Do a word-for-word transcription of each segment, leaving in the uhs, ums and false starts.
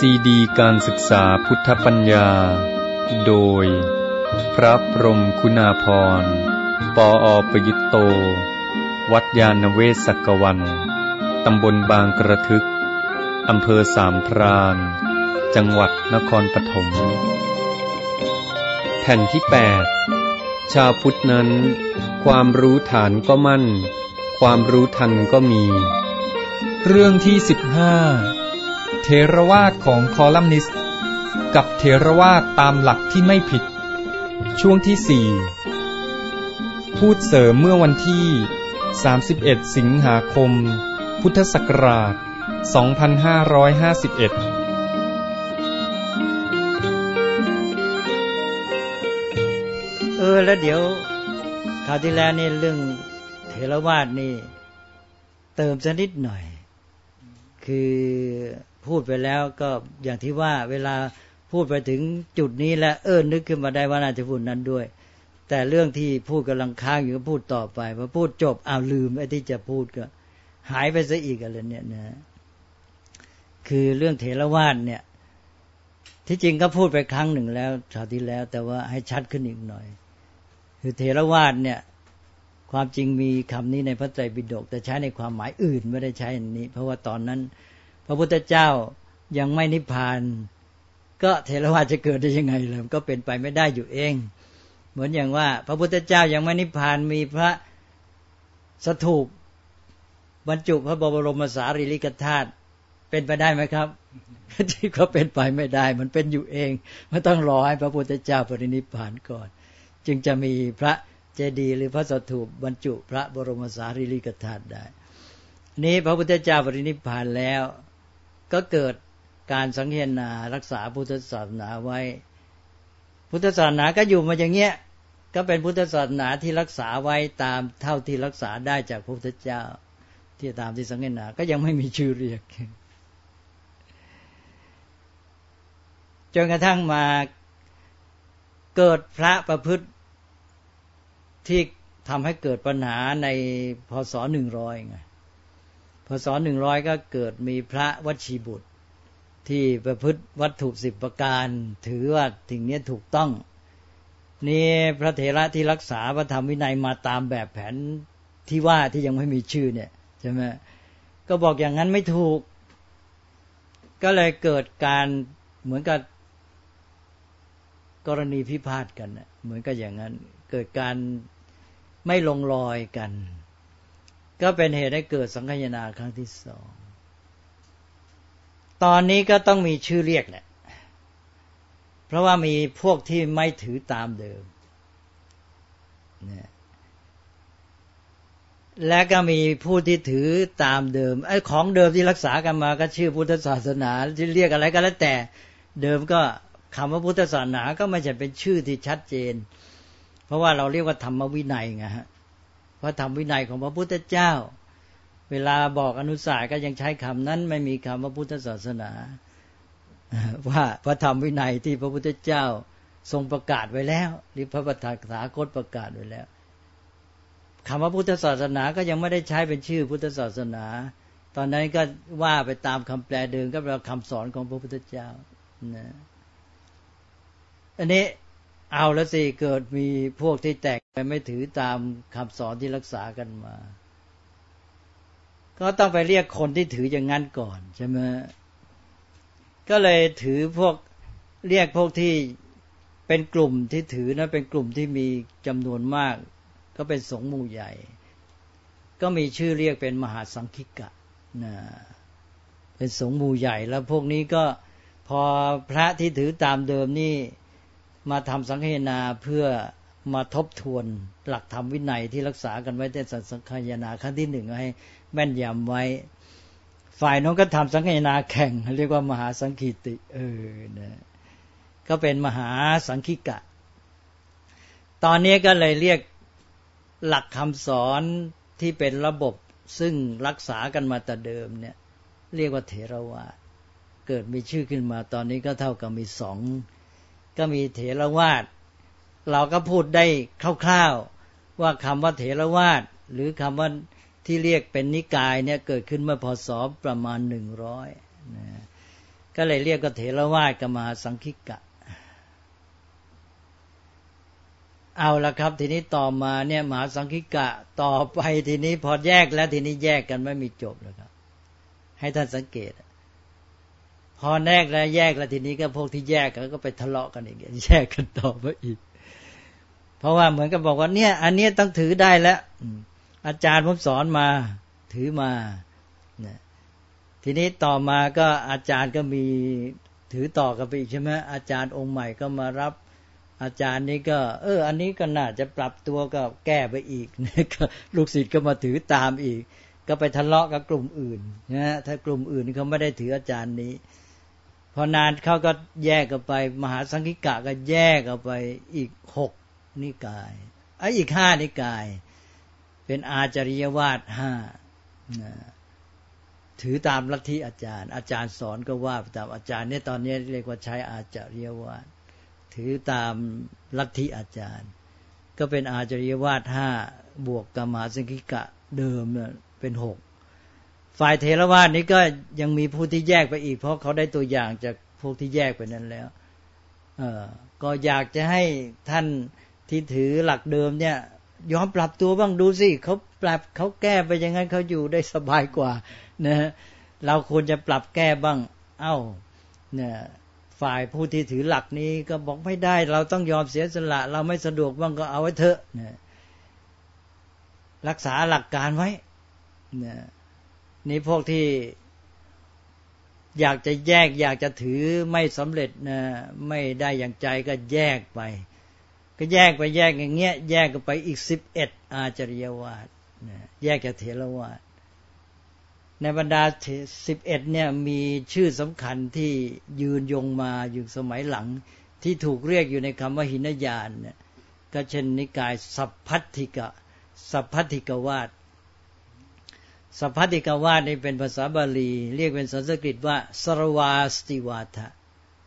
ซีดีการศึกษาพุทธปัญญาโดยพระพรหมคุณาภรณ์ปออประยุตโตวัดยาณเวศกวันตำบลบางกระทึกอำเภอสามพรานจังหวัดนครปฐมแผ่นที่แปดชาวพุทธนั้นความรู้ฐานก็มั่นความรู้ทันก็มีเรื่องที่สิบห้าเถรวาทของคอลัมนิสต์กับเถรวาทตามหลักที่ไม่ผิดช่วงที่สี่พูดเสริมเมื่อวันที่สามสิบเอ็ดสิงหาคมพุทธศักราชสองพันห้าร้อยห้าสิบเอ็ดเออแล้วเดี๋ยวคราวที่แล้วนี่เรื่องเถรวาทนี่เติมสักนิดหน่อยคือพูดไปแล้วก็อย่างที่ว่าเวลาพูดไปถึงจุดนี้แล้วเออนึกขึ้นมาได้ว่าน่าจะพูดนั้นด้วยแต่เรื่องที่พูดกำลังค้างอยู่ก็พูดต่อไปพอพูดจบอ้าวลืมไอ้ที่จะพูดก็หายไปซะอีกอะไรเนี่ยนะคือเรื่องเถรวาทเนี่ยที่จริงก็พูดไปครั้งหนึ่งแล้วคราวที่แล้วแต่ว่าให้ชัดขึ้นอีกหน่อยคือเถรวาทเนี่ยความจริงมีคำนี้ในพระไตรปิฎกแต่ใช้ในความหมายอื่นไม่ได้ใช้อันนี้เพราะว่าตอนนั้นพระพุทธเจ้ายังไม่นิพพานก็เถรวาทจะเกิดได้ยังไงล่ะก็เป็นไปไม่ได้อยู่เองเหมือนอย่างว่าพระพุทธเจ้ายังไม่นิพพานมีพระสถูปบรรจุพระบรมสารีริกธาตุเป็นไปได้ไหมครับที่ก็เป็นไปไม่ได้มันเป็นอยู่เองไม่ต้องรอให้พระพุทธเจ้าปรินิพพานก่อนจึงจะมีพระเจดีย์หรือพระสถูปบรรจุพระบรมสารีริกธาตุได้นี้พระพุทธเจ้าปรินิพพานแล้วก็เกิดการสังเฆนารักษาพุทธศาสนาไว้พุทธศาสนาก็อยู่มาอย่างเงี้ยก็เป็นพุทธศาสนาที่รักษาไว้ตามเท่าที่รักษาได้จากพระพุทธเจ้าที่ตามที่สังเฆนาก็ยังไม่มีชื่อเรียกจนกระทั่งมาเกิดพระประพฤติที่ทำให้เกิดปัญหาในพ.ศ. หนึ่งร้อยไงพ.ศ. หนึ่งร้อยก็เกิดมีพระวชีบุตรที่ประพฤติวัตถุสิบประการถือว่าสิ่งนี้ถูกต้องนี่พระเถระที่รักษาพระธรรมวินัยมาตามแบบแผนที่ว่าที่ยังไม่มีชื่อเนี่ยใช่ไหมก็บอกอย่างนั้นไม่ถูกก็เลยเกิดการเหมือนกับกรณีพิพาทกันนะเหมือนกับอย่างนั้นเกิดการไม่ลงรอยกันก็เป็นเหตุให้เกิดสังฆายนาครั้งที่สองตอนนี้ก็ต้องมีชื่อเรียกแหละเพราะว่ามีพวกที่ไม่ถือตามเดิมเนี่ยและก็มีผู้ที่ถือตามเดิมไอ้ของเดิมที่รักษากันมาก็ชื่อพุทธศาสนาที่เรียกอะไรก็แล้วแต่เดิมก็คำว่าพุทธศาสนาก็ไม่ใช่เป็นชื่อที่ชัดเจนเพราะว่าเราเรียกว่าธรรมวินัยไงฮะเพราะธรรมวินัยของพระพุทธเจ้าเวลาบอกอนุสาสก็ยังใช้คำนั้นไม่มีคำว่าพุทธศาสนาว่าพระธรรมวินัยที่พระพุทธเจ้าทรงประกาศไว้แล้วหรือพระปฐาคตประกาศไว้แล้วคำว่าพุทธศาสนาก็ยังไม่ได้ใช้เป็นชื่อพุทธศาสนาตอนนั้นก็ว่าไปตามคำแปลเดิมก็เป็นคำสอนของพระพุทธเจ้านะอันนี้เอาแล้วสิเกิดมีพวกที่แตกไปไม่ถือตามคำสอนที่รักษากันมาก็ต้องไปเรียกคนที่ถืออย่างนั้นก่อนใช่ไหมก็เลยถือพวกเรียกพวกที่เป็นกลุ่มที่ถือนะเป็นกลุ่มที่มีจำนวนมากก็เป็นสงฆ์หมู่ใหญ่ก็มีชื่อเรียกเป็นมหาสังฆิกะนะเป็นสงฆ์หมู่ใหญ่แล้วพวกนี้ก็พอพระที่ถือตามเดิมนี่มาทำสังฆนาเพื่อมาทบทวนหลักธรรมวินัยที่รักษากันไว้ในสังฆนาครั้งที่หนึ่งให้แม่นยำไว้ฝ่ายน้องก็ทำสังฆนาแข่งเรียกว่ามหาสังคีติเออนะก็เป็นมหาสังฆิกะตอนนี้ก็เลยเรียกหลักคำสอนที่เป็นระบบซึ่งรักษากันมาแต่เดิมเนี่ยเรียกว่าเถรวาทเกิดมีชื่อขึ้นมาตอนนี้ก็เท่ากับมีสองก็มีเถรวาทเราก็พูดได้คร่าวๆว่าคำว่าเถรวาทหรือคำว่าที่เรียกเป็นนิกายเนี่ยเกิดขึ้นเมื่อพ.ศ. ประมาณหนึ่งร้อยนะก็เลยเรียกว่าเถรวาทกับมหาสังคิกะเอาละครับทีนี้ต่อมาเนี่ยมหาสังคิกะต่อไปทีนี้พอแยกแล้วทีนี้แยกกันไม่มีจบแล้วครับให้ท่านสังเกตพอแยกแล้วแยกแล้วทีนี้ก็พวกที่แยกกันก็ไปทะเลาะกันอีกแยกกันต่อไปอีกเพราะว่าเหมือนกับบอกว่าเนี่ยอันนี้ต้องถือได้แล้วอาจารย์ผมสอนมาถือมาทีนี้ต่อมาก็อาจารย์ก็มีถือต่อกันไปอีกใช่ไหมอาจารย์องค์ใหม่ก็มารับอาจารย์นี้ก็เอออันนี้ก็น่าจะปรับตัวก็แก้ไปอีกลูกศิษย์ก็มาถือตามอีกก็ไปทะเลาะกับกลุ่มอื่นนะถ้ากลุ่มอื่นเขาไม่ได้ถืออาจารย์นี้พอนานเขาก็แยกกันไปมหาสังคิกะก็แยกกันไปอีกหกนิกายไอ้อีกห้านิกายเป็นอาจาริยวาทห้าถือตามลัทธิอาจารย์อาจารย์สอนก็ว่าตามอาจารย์เนี่ยตอนนี้เรียกว่าใช้อาจาริยวาทถือตามลัทธิอาจารย์ก็เป็นอาจาริยวาทห้าบวกกับมหาสังคิกะเดิมเนี่ยเป็นหกฝ่ายเถรวาทนี้ก็ยังมีผู้ที่แยกไปอีกเพราะเขาได้ตัวอย่างจากพวกที่แยกไปนั้นแล้วเออก็อยากจะให้ท่านที่ถือหลักเดิมเนี่ยยอมปรับตัวบ้างดูสิเขาปรับเขาแก้ไปยังไงเขาอยู่ได้สบายกว่านะเราควรจะปรับแก้บ้างเอ้าเนี่ยฝ่ายผู้ที่ถือหลักนี้ก็บอกไม่ได้เราต้องยอมเสียสละเราไม่สะดวกบ้างก็เอาไว้เถอะนะรักษาหลักการไว้นะนี่พวกที่อยากจะแยกอยากจะถือไม่สำเร็จนะไม่ได้อย่างใจก็แยกไปก็แยกไปแยกอย่างเงี้ยแยกกันไปอีกสิบเอ็ดอาจาริยวาทนะแยกจากเถรวาทในบรรดาสิบเอ็ดเนี่ยมีชื่อสำคัญที่ยืนยงมาอยู่สมัยหลังที่ถูกเรียกอยู่ในคำว่าหินยานเนี่ยก็เช่นนิกายสัพพัทธิกะสัพพัทธิกวาทสัพพัทธิกวาทนี่เป็นภาษาบาลีเรียกเป็นสันสกฤตว่าสรวาสติวาทะ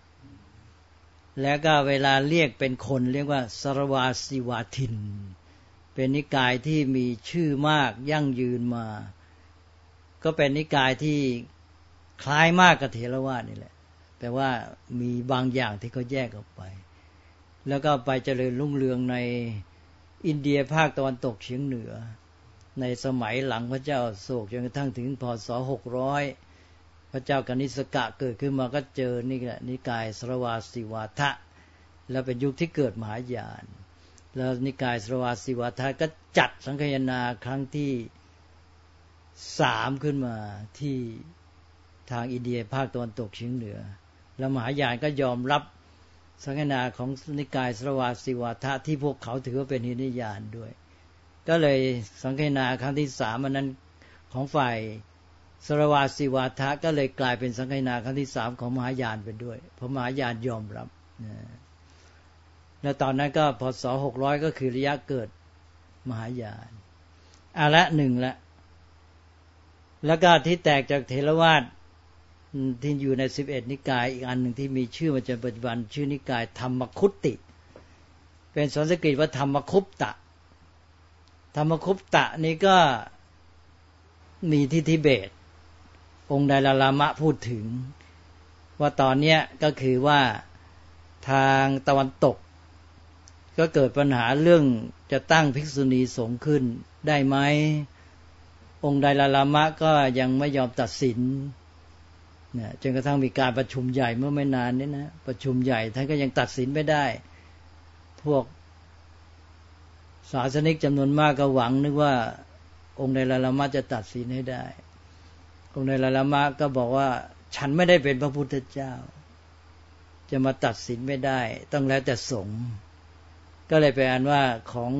แล้วก็เวลาเรียกเป็นคนเรียกว่าสรวาสติวาทินเป็นนิกายที่มีชื่อมากยั่งยืนมาก็เป็นนิกายที่คล้ายมากกับเถรวาทนี่แหละแต่ว่ามีบางอย่างที่เขาแยกออกไปแล้วก็ไปเจริญรุ่งเรืองในอินเดียภาคตะวันตกเฉียงเหนือในสมัยหลังพระเจ้าโศกจนกระทั่งถึงพ.ศ. หกร้อยพระเจ้ากนิษกะเกิดขึ้นมาก็เจอนี่แหละนิกายสรวาสิวาทะแล้วเป็นยุคที่เกิดมหายานแล้วนิกายสรวาสิวาทะก็จัดสังคายนาครั้งที่สามขึ้นมาที่ทางอินเดียภาคตะวันตกเฉียงเหนือแล้วมหายานก็ยอมรับสังคายนาของนิกายสรวาสิวาทะที่พวกเขาถือว่าเป็นหินยานด้วยก็เลยสังคายนาครั้งที่สามอันนั้นของฝ่ายสรวาสิวาทะก็เลยกลายเป็นสังคายนาครั้งที่สามของมหายานไปด้วยเพราะมหายานยอมรับแล้วตอนนั้นก็พ.ศ. หกร้อยก็คือระยะเกิดมหายานอ่ะละหนึ่งละแล้วก็ที่แตกจากเถรวาทที่อยู่ในสิบเอ็ดนิกายอีกอันหนึ่งที่มีชื่อมาจนปัจจุบันชื่อนิกายธรรมคุตติเป็นสันสกฤตว่าธรรมคุปตะธรรมคุปตะนี้ก็มีที่ทิเบตองค์ไดลาลามะพูดถึงว่าตอนนี้ก็คือว่าทางตะวันตกก็เกิดปัญหาเรื่องจะตั้งภิกษุณีสงฆ์ขึ้นได้ไหมองค์ไดลาลามะก็ยังไม่ยอมตัดสินเนี่ยจนกระทั่งมีการประชุมใหญ่เมื่อไม่นานนี้นะประชุมใหญ่ท่านก็ยังตัดสินไม่ได้พวกศาสนิกจำนวนมากก็หวังนึกว่าองค์ไดลาลามะจะตัดสินให้ได้องค์ไดลาลามะก็บอกว่าฉันไม่ได้เป็นพระพุทธเจ้าจะมาตัดสินไม่ได้ต้องแล้วแต่สงฆ์ก็เลยเป็นอันว่าของ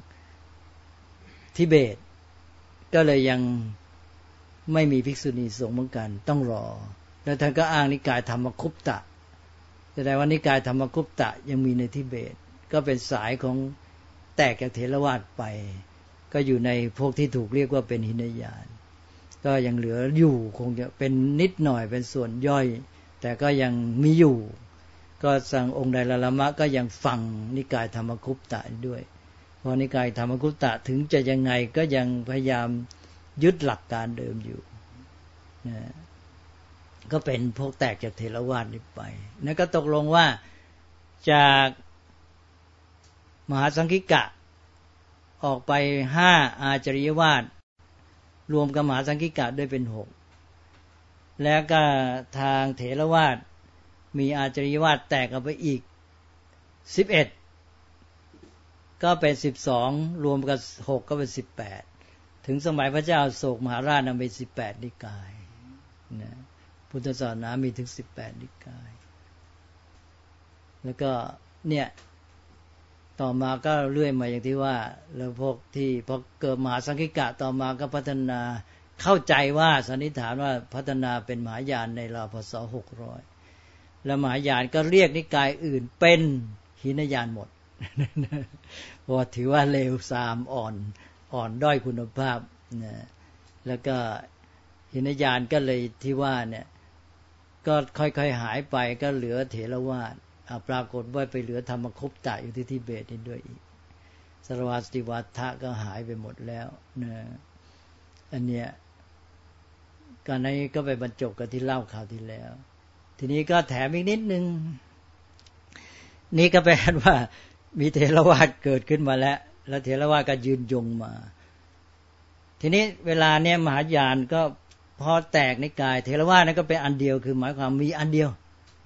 ทิเบตก็เลยยังไม่มีภิกษุณีสงฆ์เหมือนกันต้องรอแล้วท่านก็อ้างนิกายธรรมคุปตะแสดงว่านิกายธรรมคุปตะยังมีในทิเบตก็เป็นสายของแตกจากเถรวาทไปก็อยู่ในพวกที่ถูกเรียกว่าเป็นหินยานก็ยังเหลืออยู่คงจะเป็นนิดหน่อยเป็นส่วนย่อยแต่ก็ยังมีอยู่ก็สั่งองค์ไดลาลามะก็ยังฟังนิกายธรรมคุปตะด้วยเพราะนิกายธรรมคุปตะถึงจะยังไงก็ยังพยายามยึดหลักการเดิมอยู่นะก็เป็นพวกแตกจากเถรวาทนี้ไปนั่นก็ตกลงว่าจากมหาสังคิกะออกไปห้าอาจาริยวาทรวมกับมหาสังคิกะด้วยเป็นหกแล้วก็ทางเถรวาทมีอาจาริยวาทแตกออกไปอีกสิบเอ็ดก็เป็นสิบสองรวมกับหกก็เป็นสิบแปดถึงสมัยพระเจ้าอโศกมหาราชนำไปสิบแปดนิกายนะพุทธศาสนามีถึงสิบแปดนิกายแล้วก็เนี่ยต่อมาก็เรื่อยมาอย่างที่ว่าแล้วพวกที่พอเกิดมหาสังคิกะต่อมาก็พัฒนาเข้าใจว่าสันนิษฐานว่าพัฒนาเป็นมหายานในราวพศหกร้อยแล้วมหายานก็เรียกนิกายอื่นเป็นหินยานหมดเพราะถือว่าเลวทรามอ่อนอ่อนด้อยคุณภาพนะแล้วก็หินยานก็เลยที่ว่าเนี่ยก็ค่อยๆหายไปก็เหลือเถรวาทปรากฏว่าไปเหลือธรรมคุปตะอยู่ที่ทิเบตนี่ด้วยอีกสรวาสติวัฏฐะก็หายไปหมดแล้วนะอันเนี้ยการนี้ก็ไปบรรจบกับที่เล่าข่าวที่แล้วทีนี้ก็แถมอีกนิดนึงนี่ก็แปลว่ามีเถรวาทเกิดขึ้นมาแล้วแล้วเถรวาทก็ยืนยงมาทีนี้เวลาเนี้ยมหายานก็พอแตกนิกายเถรวาทนั้นก็เป็นอันเดียวคือหมายความมีอันเดียว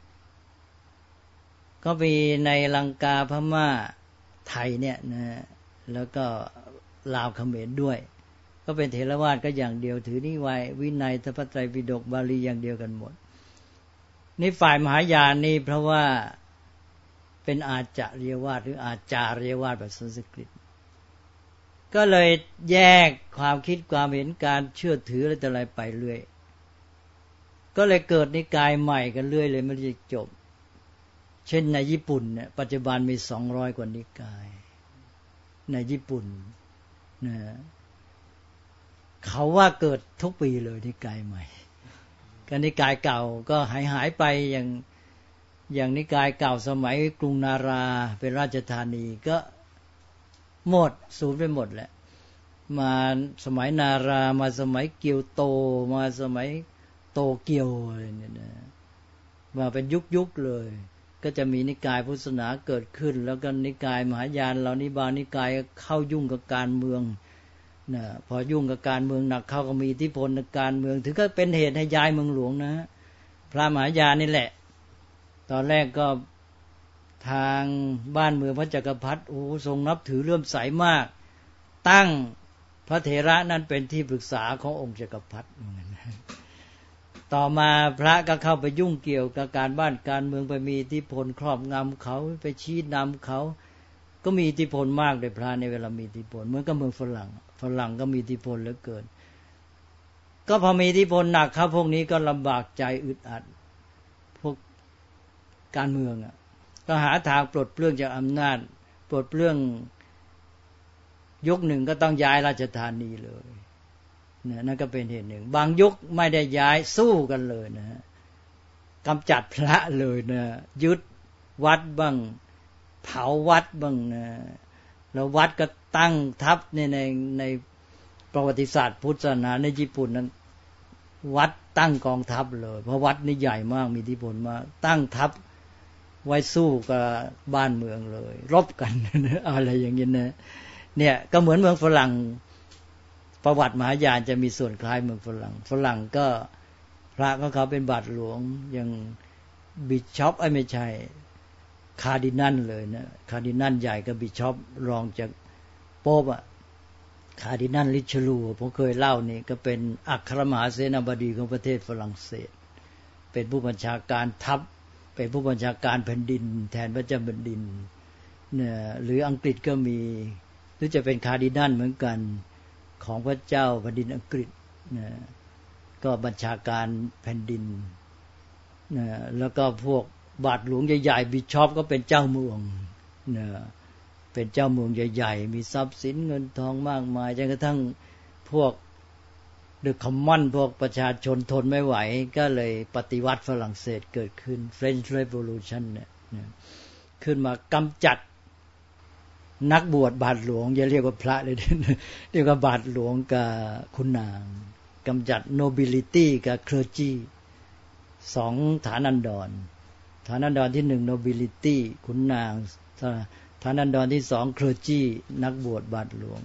ก็มีในลังกาพม่าไทยเนี่ยนะแล้วก็ลาวเขมรด้วยก็เป็นเถรวาทก็อย่างเดียวถือนิวายวินัยพระไตรปิฎกบาลีอย่างเดียวกันหมดนี่ฝ่ายมหายานนี่เพราะว่าเป็นอาจาริยวาทหรืออาจาริยวาทแบบสันสกฤตก็เลยแยกความคิดความเห็นการเชื่อถืออะไรต่ออะไรไปเรื่อยก็เลยเกิดนิกายใหม่กันเรื่อยเลยไม่ได้จบเช่นในญี่ปุ่นเนี่ยปัจจุบันมีสองร้อยกว่านิกายในญี่ปุ่นนะเขาว่าเกิดทุกปีเลยนิกายใหม่ก็นิกายเก่าก็หายหายไปอย่างอย่างนิกายเก่าสมัยกรุงนาราเป็นราชธานีก็หมดสูญไปหมดแหละมาสมัยนารามาสมัยเกียวโตมาสมัยโตเกียวอะไรเนี่ยนะมาเป็นยุคๆเลยก็จะมีนิกายพุทธศาสนาเกิดขึ้นแล้วก็นิกายมหายานเหล่านี้บางนิกายเข้ายุ่งกับการเมืองนะพอยุ่งกับการเมืองหนักเข้าก็มีอิทธิพลในการเมืองถึงก็เป็นเหตุให้ย้ายเมืองหลวงนะพระมหายานนี่แหละตอนแรกก็ทางบ้านเมืองพระจักรพรรดิโอ้ทรงนับถือเลื่อมใสมากตั้งพระเถระนั้นเป็นที่ปรึกษาขององค์จักรพรรดิต่อมาพระก็เข้าไปยุ่งเกี่ยวกับการบ้านการเมืองไปมีอิทธิพลครอบงำเขาไปชี้นำเขาก็มีอิทธิพลมากเลยพระในเวลามีอิทธิพลเหมือนกับเมืองฝรั่งฝรั่งก็มีอิทธิพลเหลือเกินก็พอมีอิทธิพลหนักครับพวกนี้ก็ลำบากใจอึดอัดพวกการเมืองอ่ะก็หาทางปลดเปลื้องจากอำนาจปลดเปลื้องยุคหนึ่งก็ต้องย้ายราชธานีเลยเนี่ยนั่นก็เป็นเหตุหนึ่งบางยุคไม่ได้ย้ายสู้กันเลยนะฮะกำจัดพระเลยนะยึดวัดบ้างเผาวัดบ้างนะแล้ววัดก็ตั้งทัพในในในประวัติศาสตร์พุทธศาสนาในญี่ปุ่นนั้นวัดตั้งกองทัพเลยเพราะวัดนี่ใหญ่มากมีอิทธิพลมากตั้งทัพไว้สู้กับบ้านเมืองเลยรบกันอะไรอย่างนี้นะเนี่ยก็เหมือนเมืองฝรั่งประวัติมหายานจะมีส่วนคล้ายเมืองฝรั่งฝรั่งก็พระของเขาเป็นบาทหลวงอย่างบิชอปไอ้ไม่ใช่คาร์ดินัลเลยนะคาร์ดินัลใหญ่กับบิชอปรองจากโป๊ปอะคาร์ดินัลริชลูผมเคยเล่านี่ก็เป็นอัครมหาเสนาบดีของประเทศฝรั่งเศสเป็นผู้บัญชาการทัพเป็นผู้บัญชาการแผ่นดินแทนพระเจ้าแผ่นดินเนี่ยหรืออังกฤษก็มีหรือจะเป็นคาร์ดินัลเหมือนกันของพระเจ้าแผ่นดินอังกฤษนะก็บัญชาการแผ่นดินนะแล้วก็พวกบาทหลวงใหญ่ๆบิชอปก็เป็นเจ้าเมืองนะเป็นเจ้าเมืองใหญ่ๆมีทรัพย์สินเงินทองมากมายจนกระทั่งพวกเดอะคอมมอนพวกประชาชนทนไม่ไหวก็เลยปฏิวัติฝรั่งเศสเกิดขึ้น French Revolution เนี่ยขึ้นมากำจัดนักบวชบาทหลวงอย่าเรียกว่าพระเลยเรียกว่าบาทหลวงกับคุณนางกำจัด nobility กับ clergy สองฐานันดรฐานันดรที่หนึ่ง nobility ขุนนางฐานันดรที่สอง clergy นักบวชบาทหลวง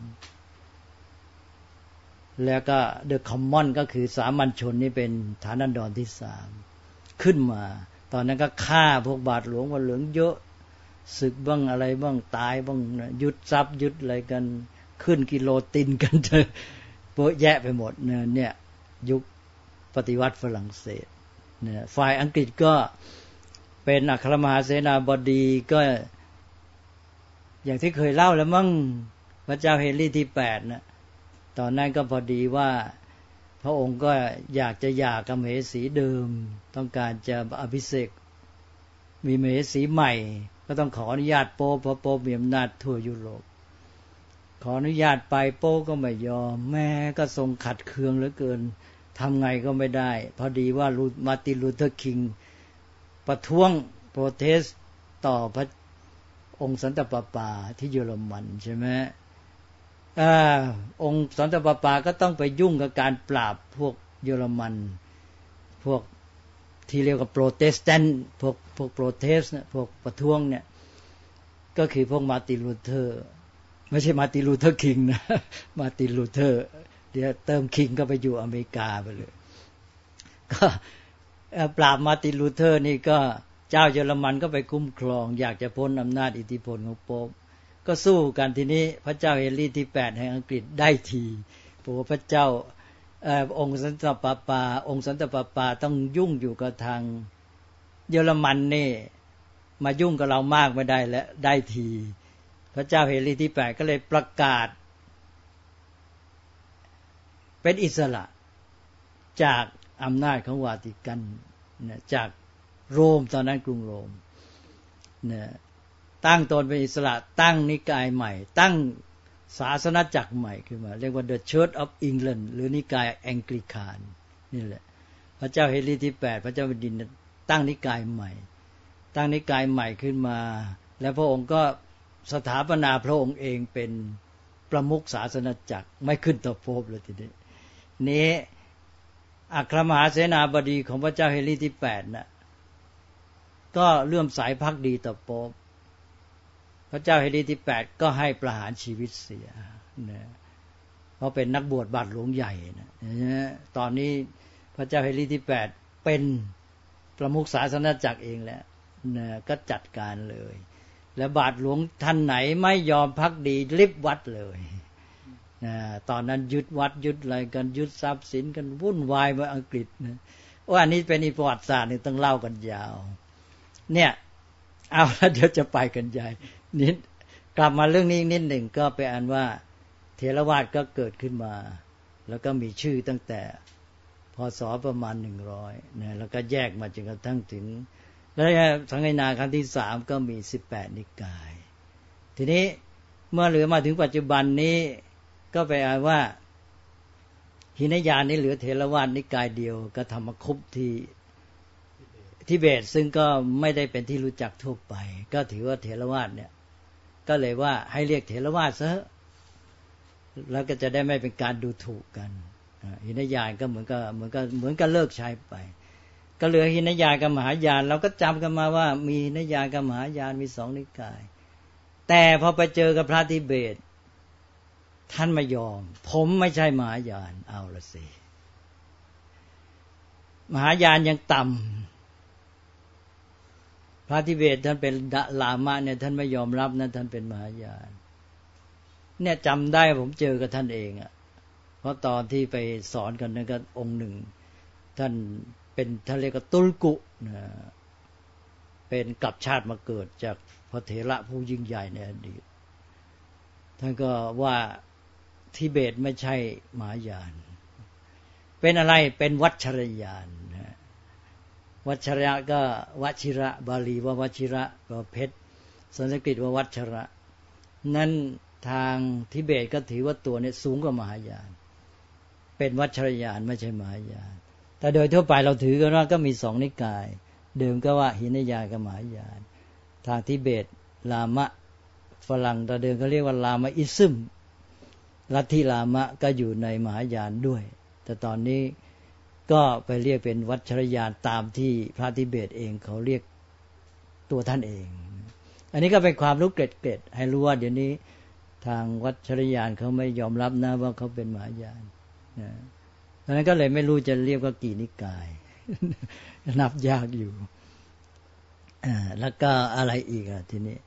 แล้วก็ the common ก็คือสามัญชนนี่เป็นฐานันดรที่สามขึ้นมาตอนนั้นก็ฆ่าพวกบาทหลวงบาทหลวงเยอะศึกบ้างอะไรบ้างตายบ้างยึดทรัพย์ยึดอะไรกันขึ้นกิโลตินกันเถอะเยอะแยะไปหมดเนี่ยยุคปฏิวัติฝรั่งเศสเนี่ยฝ่ายอังกฤษก็เป็นอัครมหาเสนาบดีก็อย่างที่เคยเล่าแล้วมั้งพระเจ้าเฮนรี่ที่แปดนะตอนนั้นก็พอดีว่าพระองค์ก็อยากจะหย่ากับมเหสีเดิมต้องการจะอภิเษกมีมเหสีใหม่ก็ต้องขออนุญาตโป๊ปเพราะโป๊ปมีอำนาจทั่วยุโรปขออนุญาตไปโป๊ปก็ไม่ยอมแม่ก็ทรงขัดเคืองเหลือเกินทำไงก็ไม่ได้พอดีว่ามาร์ตินลูเทอร์คิงประท้วงโปรเทสต์ต่อพระองค์สันตะปาปาที่เยอรมันใช่ไหมอ่าองค์สันตะปาปาก็ต้องไปยุ่งกับการปราบพวกเยอรมันพวกที่เรียกว่าโปรเตสแตนต์พวกพวกโปรเทสต์พวกประท้วงเนี่ยก็คือพวกมาร์ตินลูเทอร์ไม่ใช่มาร์ตินลูเทอร์คิงนะมาร์ตินลูเทอร์เดี๋ยวเติมคิงก็ไปอยู่อเมริกาไปเลยก็ปราบมาร์ตินลูเทอร์นี่ก็เจ้าเยอรมันก็ไปคุ้มครองอยากจะพ้นอำนาจอิทธิพลของโป๊ปก็สู้กันทีนี้พระเจ้าเฮนรี่ที่แปดแห่งอังกฤษได้ทีเพราะว่าพระเจ้าเอ่อองค์สันตะปาปาองค์สันตะปาปาต้องยุ่งอยู่กับทางเยอรมันนี่มายุ่งกับเรามากไม่ได้แล้วได้ทีพระเจ้าเฮนรี่ที่แปดก็เลยประกาศเป็นอิสระจากอำนาจของวาติกันนะจากโรมตอนนั้นกรุงโรมนะตั้งตนเป็นอิสระตั้งนิกายใหม่ตั้งศาสนจักรใหม่ขึ้นมาเรียกว่า The Church of England หรือนิกายแองกิคานนี่แหละพระเจ้าเฮนรี่ที่แปดพระเจ้าแผ่นดินตั้งนิกายใหม่ตั้งนิกายใหม่ขึ้นมาแล้วพระองค์ก็สถาปนาพระองค์เองเป็นประมุขศาสนจักรไม่ขึ้นต่อโป๊ปเลยทีนี้นี้อัครมหาเสนาบดีของพระเจ้าเฮนรี่ที่แปดน่ะก็เลื่อมใสภักดีต่อโป๊ปพระเจ้าเฮนรี่ที่แปดก็ให้ประหารชีวิตเสียนะเพราะเป็นนักบวชบาทหลวงใหญ่นะตอนนี้พระเจ้าเฮนรี่ที่แปดเป็นประมุขศาสนจักรเองแล้วนะก็จัดการเลยแล้วบาทหลวงท่านไหนไม่ยอมภักดีริบวัดเลยนะตอนนั้นยึดวัดยึดอะไรกันยึดทรัพย์สินกันวุ่นวายเมืองอังกฤษนะว่าอันนี้เป็นประวัติศาสตร์นี่ต้องเล่ากันยาวเนี่ยเอาแล้วเดี๋ยวจะไปกันใหญ่นิดกลับมาเรื่องนี้นิดหนึ่งก็ไปอ่านว่าเถรวาทก็เกิดขึ้นมาแล้วก็มีชื่อตั้งแต่พ.ศ.ประมาณหนึ่งร้อยนะแล้วก็แยกมาจนกระทั่งถึงแล้วสังฆนาครั้งที่สามก็มีสิบแปดนิกายทีนี้เมื่อเหลือมาถึงปัจจุบันนี้ก็ไปอ่านว่าหินยานนี่เหลือเถรวาทนิกายเดียวก็ธรรมคุปต์ที่ทิเบตซึ่งก็ไม่ได้เป็นที่รู้จักทั่วไปก็ถือว่าเถรวาทเนี่ยก็เลยว่าให้เรียกเถรวาทซะแล้วก็จะได้ไม่เป็นการดูถูกกันหินยานก็เหมือนกับเหมือนกับเหมือนกับเลิกใช้ไปก็เหลือหินยานกับมหายานเราก็จำกันมาว่ามีหินยานกับมหายานมีสองนิกายแต่พอไปเจอกับพระทิเบตท่านไม่ยอมผมไม่ใช่มหายานเอาละสิมหายานยังต่ำพระทิเบตท่านเป็นลามะเนี่ยท่านไม่ยอมรับนะท่านเป็นมหายานเนี่ยจำได้ผมเจอกับท่านเองอ่ะเพราะตอนที่ไปสอนกันนั้นก็องค์หนึ่งท่านเป็นท่านเรียกว่าตุลกุนะเป็นกลับชาติมาเกิดจากพระเถระผู้ยิ่งใหญ่ในอดีตท่านก็ว่าทิเบตไม่ใช่มหายานเป็นอะไรเป็นวัชรยานนะวัชระก็วชิระบาลีว่าวชิระก็เพชรสันสกฤตว่าวัชระนั้นทางทิเบตก็ถือว่าตัวนี้สูงกว่ามหายานเป็นวัชรยานไม่ใช่มหายานแต่โดยทั่วไปเราถือกันว่าก็มีสองนิกายเดิมก็ว่าหินยานกับมหายานทางทิเบตลามะฝรั่งแต่เดิมก็เรียกว่าลามะอิซึมลัทธิลามะก็อยู่ในมหายานด้วยแต่ตอนนี้ก็ไปเรียกเป็นวัชรยานตามที่พระทิเบตเองเขาเรียกตัวท่านเองอันนี้ก็เป็นความรู้เกร็ดๆให้รู้ว่าเดี๋ยวนี้ทางวัชรยานเขาไม่ยอมรับนะว่าเขาเป็นมหายานนะดังนั้นก็เลยไม่รู้จะเรียกว่ากี่นิกาย นับยากอยู่อ่าแล้วก็อะไรอีกอ่ะทีนี้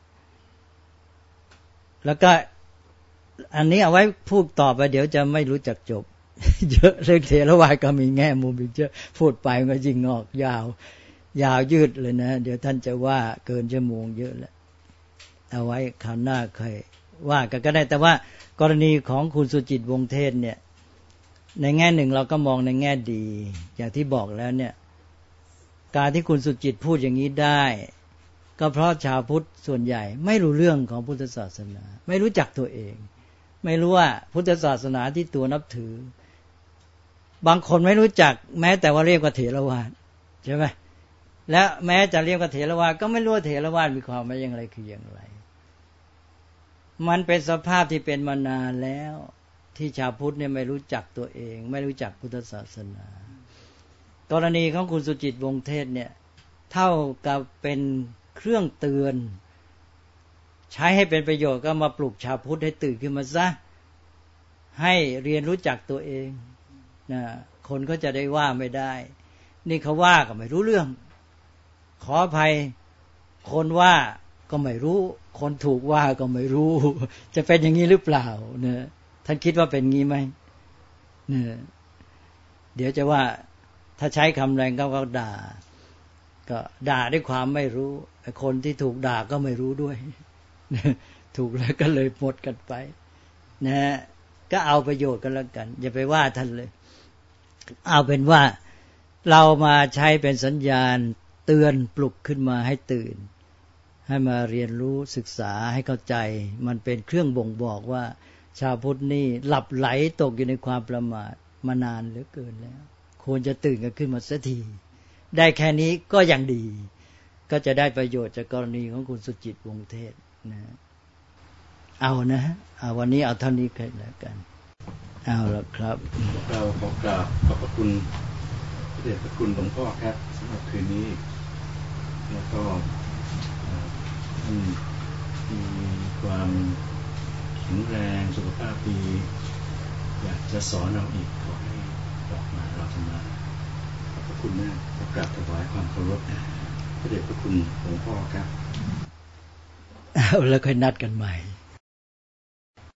แล้วก็อันนี้เอาไว้พูดต่อไปเดี๋ยวจะไม่รู้จักจบ เยอะเรื่องเถรวาทก็มีแง่มุมอีกเยอะพูดไปมันก็ยิ่งงอกยาวยาวยืดเลยนะเดี๋ยวท่านจะว่าเกินชั่วโมงเยอะแล้วเอาไว้คราวหน้าค่อยว่ากันก็ได้แต่ว่ากรณีของคุณสุจิตวงศ์เทศเนี่ยในแง่หนึ่งเราก็มองในแง่ดีอย่างที่บอกแล้วเนี่ยการที่คุณสุจิตพูดอย่างนี้ได้ก็เพราะชาวพุทธส่วนใหญ่ไม่รู้เรื่องของพุทธศาสนาไม่รู้จักตัวเองไม่รู้ว่าพุทธศาสนาที่ตัวนับถือบางคนไม่รู้จักแม้แต่ว่าเรียกว่าเถรวาทใช่ไหมและแม้จะเรียกว่าเถรวาทก็ไม่รู้ว่าเถรวาทมีความหมายอย่างไรคืออย่างไรมันเป็นสภาพที่เป็นมานานแล้วที่ชาวพุทธเนี่ยไม่รู้จักตัวเองไม่รู้จักพุทธศาสนากรณีของคุณสุจิตวงศ์เทศเนี่ยเท่ากับเป็นเครื่องเตือนใช้ให้เป็นประโยชน์ก็มาปลุกชาวพุทธให้ตื่นขึ้นมาซะให้เรียนรู้จักตัวเองนะคนก็จะได้ว่าไม่ได้นี่เขาว่าก็ไม่รู้เรื่องขออภัยคนว่าก็ไม่รู้คนถูกว่าก็ไม่รู้จะเป็นอย่างนี้หรือเปล่าเนี่ยท่านคิดว่าเป็นงี้ไหมเนี่ยเดี๋ยวจะว่าถ้าใช้คำแรงก็ก็ด่าก็ด่าด้วยความไม่รู้คนที่ถูกด่าก็ไม่รู้ด้วยถูกแล้วก็เลยหมดกันไปนะก็เอาประโยชน์กันแล้วกันอย่าไปว่าท่านเลยเอาเป็นว่าเรามาใช้เป็นสัญญาณเตือนปลุกขึ้นมาให้ตื่นให้มาเรียนรู้ศึกษาให้เข้าใจมันเป็นเครื่องบ่งบอกว่าชาวพุทธนี่หลับไหลตกอยู่ในความประมาทมานานเหลือเกินแล้วควรจะตื่นกันขึ้นมาสักทีได้แค่นี้ก็ยังดีก็จะได้ประโยชน์จากกรณีของคุณสุจิตวงศ์เทศนะเอานะเอาวันนี้เอาเท่านี้กันแล้วกันเอาละครับเราขอกราบขอบพระคุณพระเดชพระคุณหลวงพ่อครับสำหรับคืนนี้แล้วก็ท่านมีความแข็งแรงสุขภาพดีอยากจะสอนเราอีกขอให้บอกมาเราจะมาขอบพระคุณมากขอกราบถวายความเคารพพระเดชพระคุณหลวงพ่อครับเอาแล้วค่อยนัดกันใหม่